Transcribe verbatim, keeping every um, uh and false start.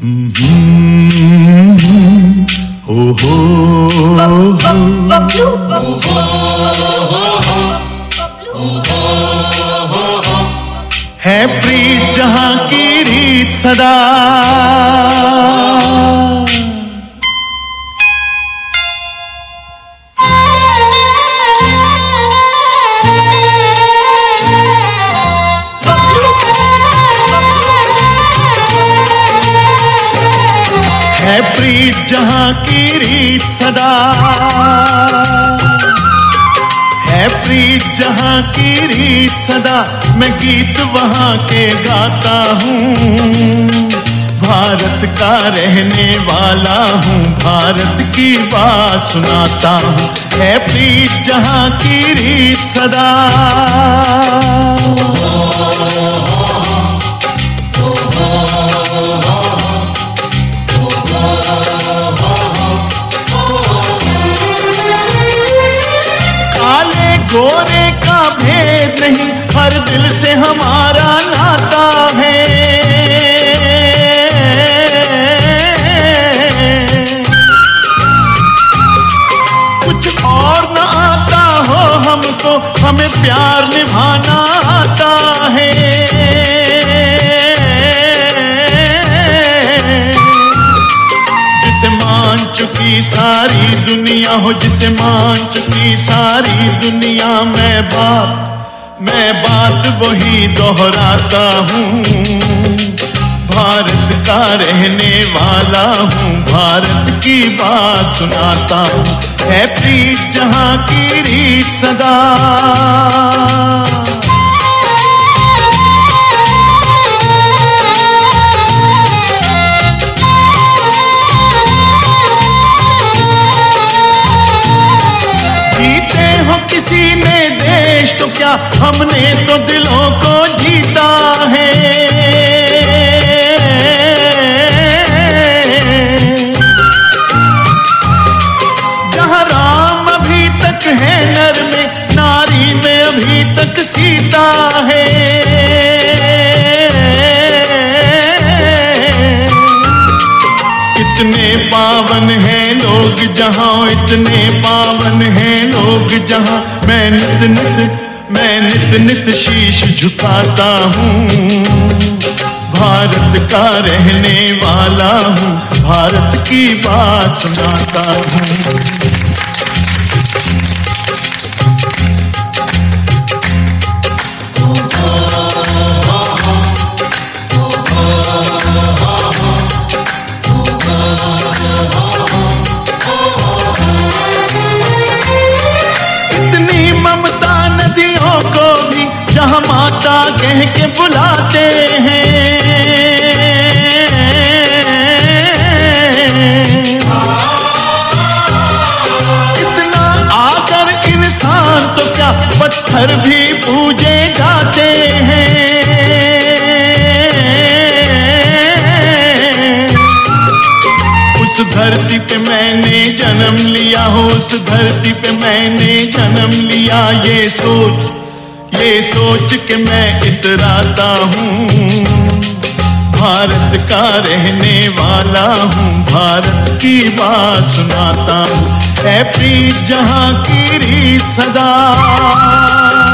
हो हो है प्रीत जहां की रीत सदा, है प्रीत जहां की रीत सदा, है प्रीत जहां की रीत सदा। मैं गीत वहां के गाता हूँ, भारत का रहने वाला हूँ, भारत की बात सुनाता हूँ। है प्रीत जहां की रीत सदा, गोरे का भेद नहीं, हर दिल से हमारा नाता है। कुछ और न आता हो हमको, हमें प्यार निभाना आता है। जिसे मान चुकी सारी दुनिया हो, जिसे मान चुकी सारी दुनिया, मैं बात मैं बात वही दोहराता हूँ। भारत का रहने वाला हूँ, भारत की बात सुनाता हूँ। है प्रीत जहां की रीत सदा, किसी ने देश तो क्या, हमने तो दिलों को जीता है। जहाँ राम अभी तक है नर में, नारी में अभी तक सीता है। इतने पावन हैं लोग जहां, इतने पावन हैं लोग जहां, मैं नित नित मैं नित नित शीश झुकाता हूँ। भारत का रहने वाला हूँ, भारत की बात सुनाता हूँ। इतनी ममता नदियों को भी जहाँ माता कह के बुलाते हैं। इतना आकर इंसान तो क्या, पत्थर भी पूजे जाते हैं। उस धरती पे मैंने जन्म लिया हो, उस धरती पे मैंने जन्म लिया। ये सोच ये सोच के मैं इतराता हूँ, भारत का रहने वाला हूँ, भारत की बात सुनाता हूँ। है प्रीत जहां की रीत सदा।